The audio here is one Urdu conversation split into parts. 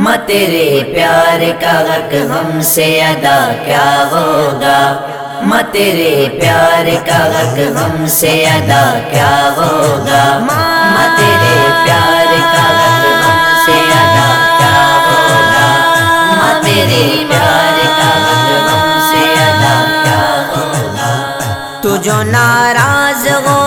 ماں تیرے پیار کا حق ہم سے ادا کیا ہوگا، ماں تیرے پیار کا حق ہم سے ادا کیا ہوگا، ماں تیرے پیار کا حق ہم سے ادا کیا ہوگا، ماں تیرے پیار کا حق ہم سے ادا کیا ہوگا۔ تو جو ناراض ہو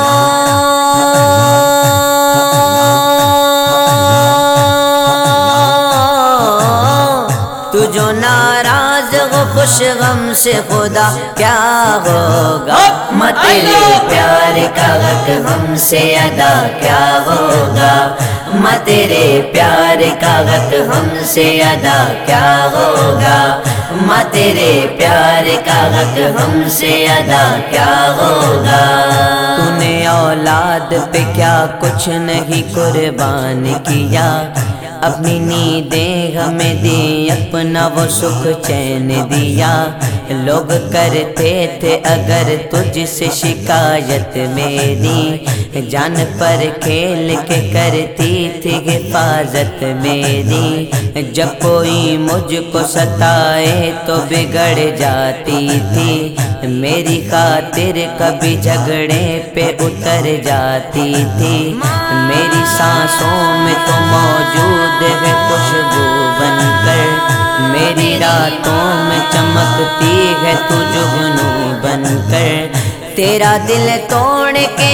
تو جو ناراض ہو خوش غم سے خدا کیا ہوگا، ماں تیرے پیار کا حق ہم سے ادا کیا ہوگا، ماں تیرے پیار کا حق ہم سے ادا کیا ہوگا، ماں تیرے پیار کا حق ہم سے ادا کیا ہوگا۔ تو نے اولاد پہ کیا کچھ نہیں قربان کیا، اپنی نیندیں ہمیں دی، اپنا وہ سکھ چین دیا۔ لوگ کرتے تھے اگر تجھ سے شکایت میری، جان پر کھیل کے کرتی تھی حفاظت میری۔ جب کوئی مجھ کو ستائے تو بگڑ جاتی تھی، میری خاطر کبھی جھگڑے پہ اتر جاتی تھی۔ میری سانسوں میں تو موجود ہے خوشبو بن کر، میری راتوں میں چمکتی ہے تو جگنو بن کر۔ تیرا دل توڑ کے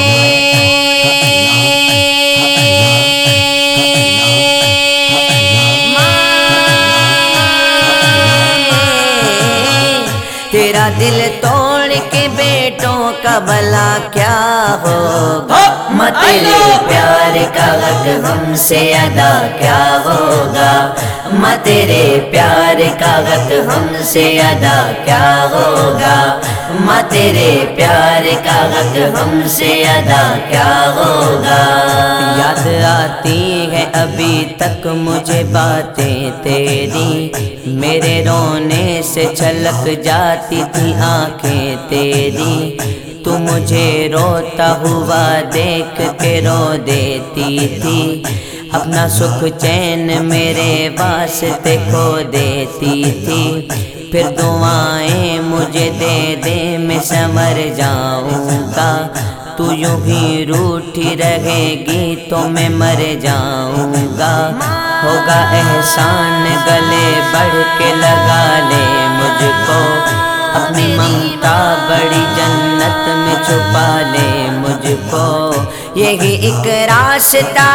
تیرا دل توڑ کے بیٹوں کا بھلا کیا ہوگا، ماں تیرے پیار کا حق ہم سے ادا کیا ہوگا، ماں تیرے پیار کا حق ہم سے ادا کیا ہوگا، ماں تیرے پیار کا حق ہم سے ادا کیا ہوگا۔ یاد آتی ہے ابھی تک مجھے باتیں تیری، میرے رونے سے چھلک جاتی تھی آنکھیں تیری۔ تو مجھے روتا ہوا دیکھ کے رو دیتی تھی، اپنا سکھ چین میرے واسطے کھو دیتی تھی۔ پھر دعائیں مجھے دے دے میں سمر جاؤں گا، تو یوں ہی روٹھی رہے گی تو میں مر جاؤں گا۔ ہوگا احسان گلے بڑھ کے لگا لے مجھ کو، اپنی ممتا بڑی جنت میں چھپا لے مجھ کو۔ یہی ایک راستہ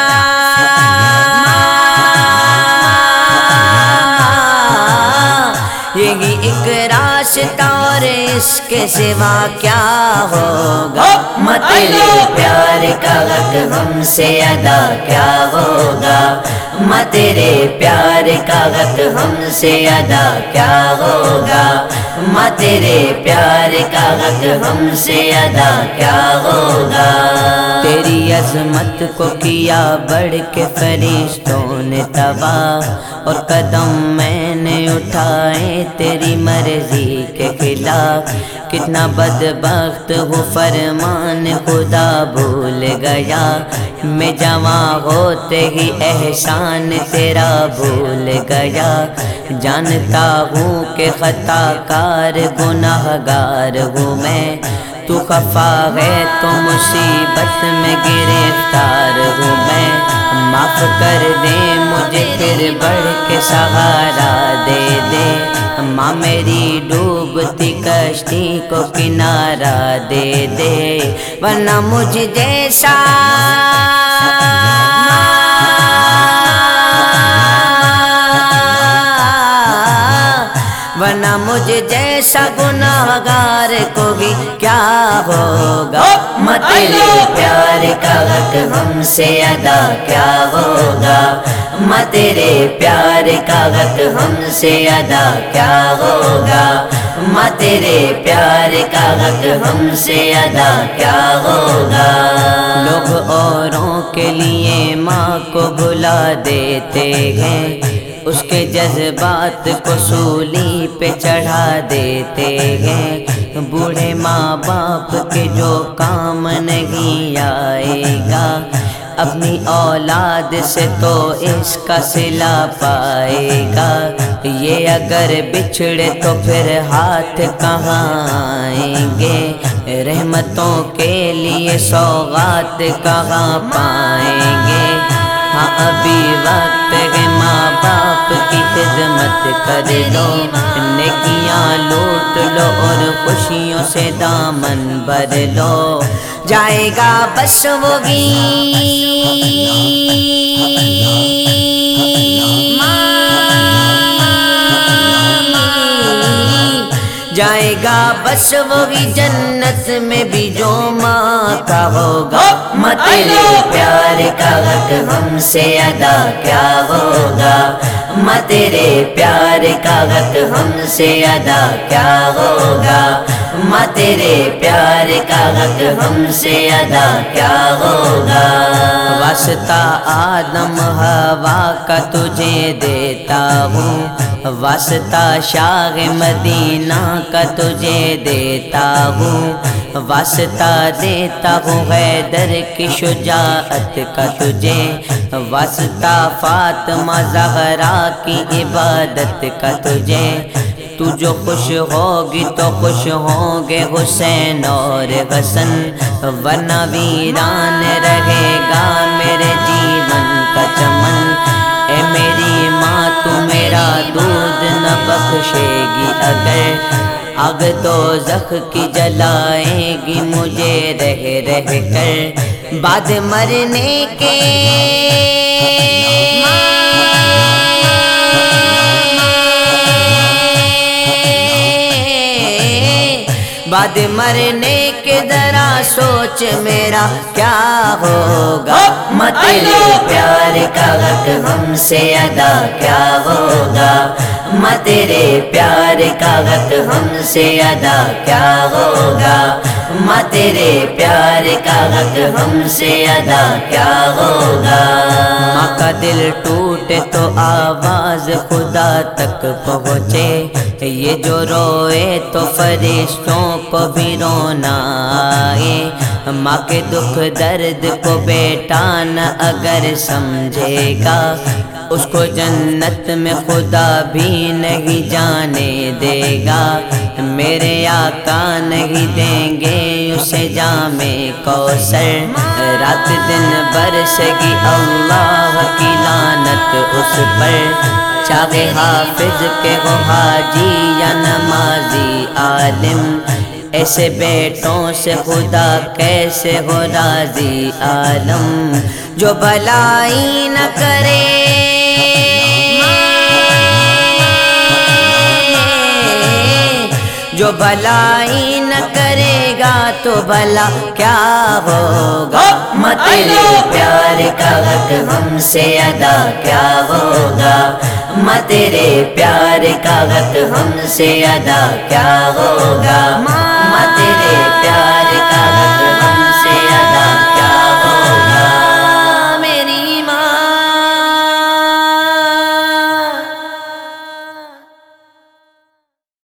یہی ایک راستہ اور اس کے سوا کیا ہوگا، ماں تیرے پیار کا حق ہم سے ادا کیا ہوگا، ماں تیرے پیار کا حق ہم سے ادا کیا ہوگا، ماں تیرے پیار کا حق ہم سے ادا کیا ہوگا۔ تیری عظمت کو کیا بڑھ کے فرشتوں نے تباہ، اور قدم میں نے اٹھائے تیری مرضی کے خلاف۔ کتنا بدبخت ہوں فرمان خدا بھول گیا، میں جواں ہوتے ہی احسان تیرا بھول گیا۔ جانتا ہوں کہ خطا کار گناہ گار ہوں میں، تو خفا ہے تو مصیبت میں گرفتار ہوں میں۔ معاف کر دے مجھے پھر بڑھ کے سہارا دے دے، ماں میری ڈوبتی کشتی کو کنارہ دے دے، ورنہ مجھ جیسا ورنہ مجھ جیسا گناہگار کو بھی کیا ہوگا، ماں تیرے پیار کا حق ہم سے ادا کیا ہوگا، ماں تیرے پیار کا حق ہم سے ادا کیا ہوگا، ماں تیرے پیار کا حق ہم سے ادا کیا ہوگا۔ لوگ اوروں کے لیے ماں کو بھلا دیتے ہیں، اس کے جذبات کو سولی پہ چڑھا دیتے ہیں۔ بوڑھے ماں باپ کے جو کام نہیں آئے گا، اپنی اولاد سے تو اس کا صلہ پائے گا، یہ اگر بچھڑے تو پھر ہاتھ کہاں آئیں گے، رحمتوں کے لیے سوغات کہاں پائیں گے۔ ہاں ابھی وقت ہے ماں باپ کی خدمت کر لو، نیکیاں لوٹ لو اور خوشیوں سے دامن بھر لو، جائے گا بس وہی جائے گا بس وہی جنت میں بھی جو ماں کا ہوگا۔ ماں تیرے پیار کا حق ہم سے ادا کیا ہوگا، ماں تیرے پیار کا حق ہم سے ادا کیا ہوگا، ماں تیرے پیار کا حق ہم سے ادا کیا ہوگا۔ واسطہ آدم ہوا کا تجھے دیتا ہوں، واسطہ شاہ مدینہ کا تجھے دیتا ہوں، واسطہ دیتا ہوں حیدر کی شجاعت کا تجھے، واسطہ فاطمہ زہرا کی عبادت کا تجھے، تو جو خوش ہوگی تو خوش ہوں گے حسین اور حسن، ورنہ ویران رہے گا میرے جیون کا چمن۔ اے میری ماں تو میرا دودھ نہ بخشے گی اگر، آگ دوزخ کی جلائے گی مجھے رہ رہ کر، بعد مرنے کے بعد مرنے کے ذرا سوچ میرا کیا ہوگا۔ ماں تیرے پیار کا حق ہم سے ادا کیا ہوگا، ماں تیرے پیار کا حق ہم سے ادا کیا ہوگا، ماں تیرے پیار کا حق ہم سے ادا کیا ہوگا۔ ماں کا دل ٹوٹے تو آواز خدا تک پہنچے، یہ جو روئے تو فرشتوں کو بھی رونا آئے، ماں کے دکھ درد کو بیٹا نہ اگر سمجھے گا، اس کو جنت میں خدا بھی نہیں جانے دے گا، میرے آقا نہیں دیں گے اسے جام کوثر، رات دن برسے گی اللہ کی لعنت اس پر، چاہے حافظ کے ہو حاجی یا نمازی عالم، ایسے بیٹوں سے خدا کیسے ہو راضی عالم، جو بھلائی نہ کرے جو بھلائی نہ کرے گا تو بھلا کیا ہوگا۔ ماں تیرے پیار کا حق ہم سے ادا کیا ہوگا، ماں تیرے پیار کا حق ہم سے ادا کیا ہوگا، ماں تیرے پیار